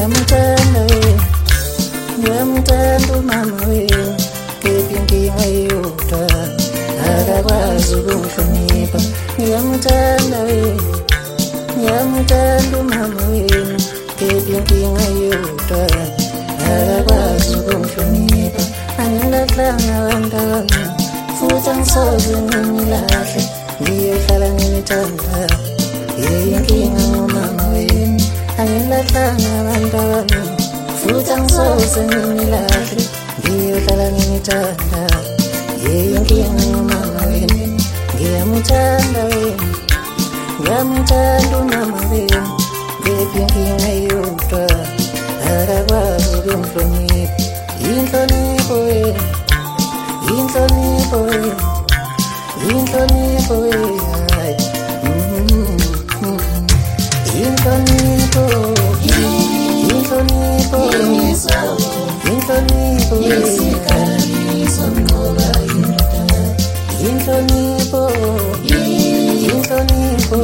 ngiyamthanda wena, ngiyamthanda umama wena, kephi inkinga yodwa akakwazi ukungihlonipha. Ngiyamthanda wena, ngiyamthanda umama wena, kephi inkinga yodwa akakwazi ukungihlonipha. Angilahlanga abantwana futhi angisoze ngimlahle, ngiyohlala ngimthanda, inkinga ngumama wena. Angilahlanga abantwana futhi angisoze ngimlahle, ngiyohlala ngimthanda, inkinga ngumama wena. Ngiyamthanda wena, ngiyamthanda umama wena, kephi inkinga yodwa akakwazi ukungihlonipha. Inhlonipho wena, inhlonipho wena, inhlonipho wena, inhlonipho, inhlonipho, inhlonipho inhlonipho, inhlonipho,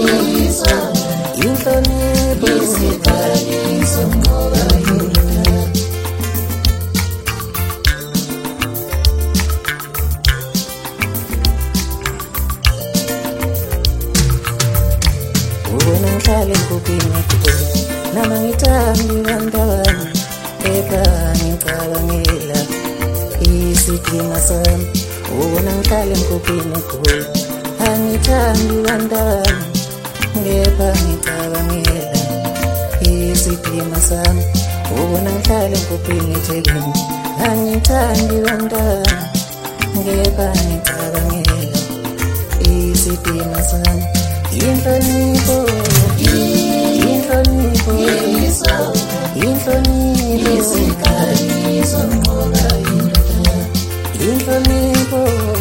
ubona ngihlale ngikuphinga kuwe, nama ngithandi bantwana, kepha ngicabangela isidingo sami. Ubona ngihlale ngikuphinga kuwe, angithandi bantwana, kepha ngicabangela isidingo sami. Ubona ngihlale ngikuphinga eThekwini, angithandi bantwana, kepha ngicabangela isidingo sami. Inhlonipho, inhlonipho, inhlonipho, inhlonipho.